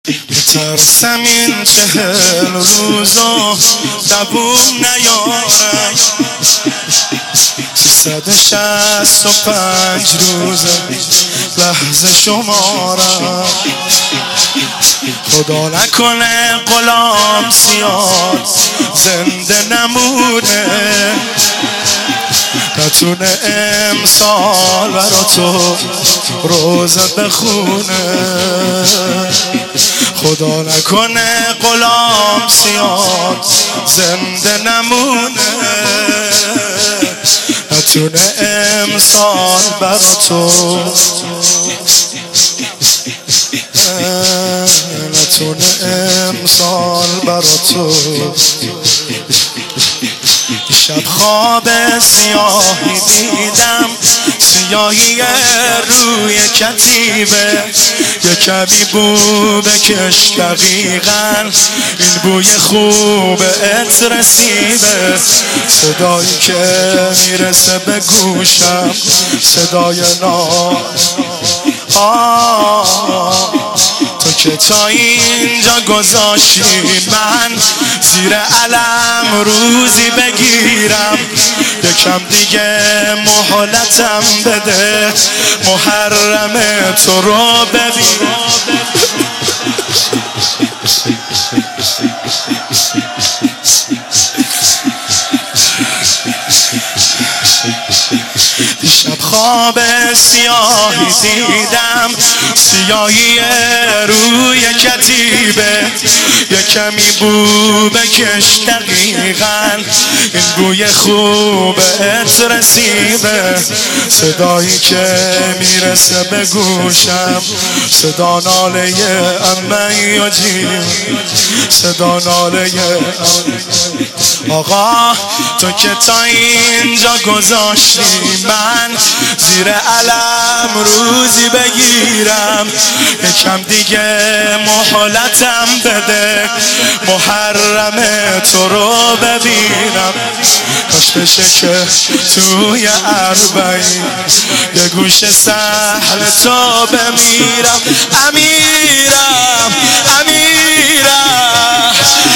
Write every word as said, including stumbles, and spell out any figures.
میترسم این چهل روزو دووم نیارم، سیصد و شصت و پنج روز لحظه شمارم. خدا نکنه غلام زیاد زنده نمونه، نتونه امسال برا تو روزه بخونه. خدا نکنه غلام زیاد زنده نمونه، نتونه امسال برا تو نتونه امسال برا تو. شب خواب سیاهی دیدم، سیاهی روی کتیبه، یه کمی بو بکش دقیقا، این بوی خوب عطر سیبه. صدایی که میرسه به گوشم صدای نام، آه تو که تا اینجا گذاشتی من زیر علم روزی بگیرم. یکم دیگه مهلتم بده، محرم تو رو ببینم. شب خواب سیاهی دیدم، سیاهی روی کتیبه، یه کمی بو بکش دقیقا، این بوی خوب عطر سیبه. صدایی که میرسه به گوشم صدا ناله عمه و جیم، صدا ناله آقا تو که تا اینجا گذاشتی من زیر علم روزی بگیرم. یکم دیگه مهلتم بده، محرم تو رو ببینم. کاش بشه که توی اربعین یه گوش سهل تو بمیرم. امیرم امیرم